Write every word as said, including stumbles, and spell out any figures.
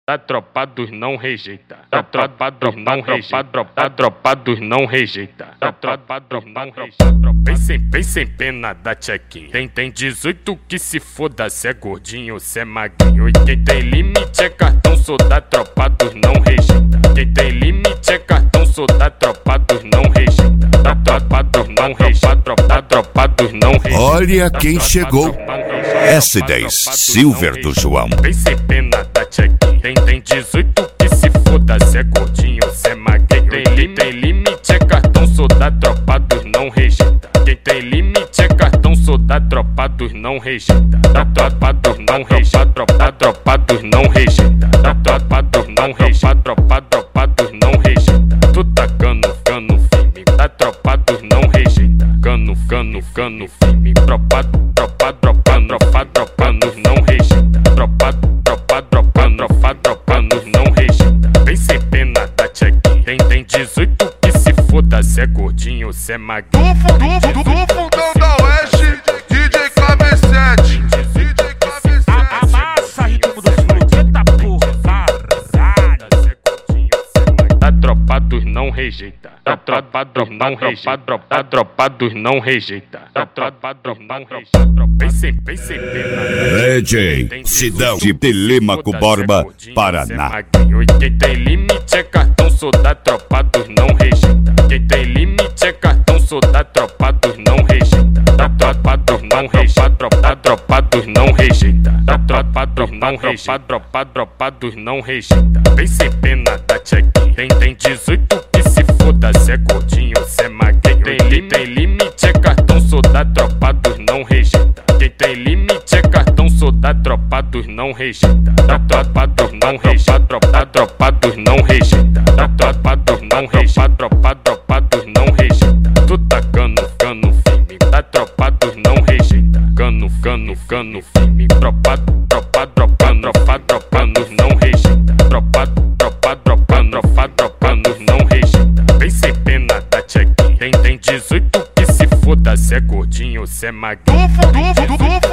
A tropa dos não rejeita. A tropa dos não rejeita. A tropa dos não rejeita. A tropa dos não rejeita. Vem sem, vem sem pena da check-in. Tem, tem dezoito que se foda, cê é gordinho, cê é magrinho. E quem tem limite é cartão, sou da tropa dos não rejeita. Quem tem limite é cartão, sou da tropa dos não rejeita. Da tropa dos não rejeita. Da tropa dos não rejeita. Olha quem chegou. S dez Silver do João. Vem sem pena da check-in. Tem, tem dezoito que se foda, cê é gordinho, cê é magrinho. Tem, li, tem limite é cartão, sou da tropa dos não rejeita. Quem tem limite é cartão, sou da tropa dos não rejeita. Da tropa dos não rejeita. Da tropa dos não rejeita. Da tropa dos não rejeita. Tropa, tropa dos não rejeita. Tu tá cano, cano firme. Da tropa dos não rejeita. Cano, cano, cano firme. Tropa, tropa, tropa, tropa, tropa nos não rejeita. Tropa, tropa, tropa, tropa, tropa nos não rejeita. Vem sem pena da check-in. Tem, tem dezoito que se foda, cê é gordinho, cê é magrinho. Do fundão da Oeste, D J K B sete. D J K B sete. Amassa ritmo do fluxo, eita porra, caralho. Da tropa dos não rejeita. Da tropa dos não rejeita. Da tropa dos não rejeita. Da tropa dos não rejeita. Vem sem, vem sem pena. D J Sidão de Telêmaco Borba, Paraná. E quem tem limite é cartão, sou da tropa dos não rejeita. Quem tem limite é cartão, sou da tropa dos não rejeita. Da tropa dos não rejeita. Da tropa dos não rejeita. Da tropa dos não rejeita. Tropa, tropa dos não rejeita. Vem sem pena da check-in. Tem, tem dezoito que se foda, cê é gordinho, cê é magrinho. Tem, li, tem limite é cartão, sou da tropa dos não rejeita. Quem tem limite é cartão, sou da tropa dos não rejeita. Da tropa dos não rejeita. Da tropa dos não rejeita. Da tropa dos não rejeita. Tropa, tropa dos não rejeita. Tu tá cano, cano firme. Da tropa dos não rejeita. Cano, cano, cano firme. Tropa, tropa, tropa, tropa, tropa nos não rejeita. Tropa, tropa, tropa, tropa, tropa nos não rejeita. Vem sem pena da check-in. Tem, tem dezoito que se foda, cê é gordinho, cê é magrinho.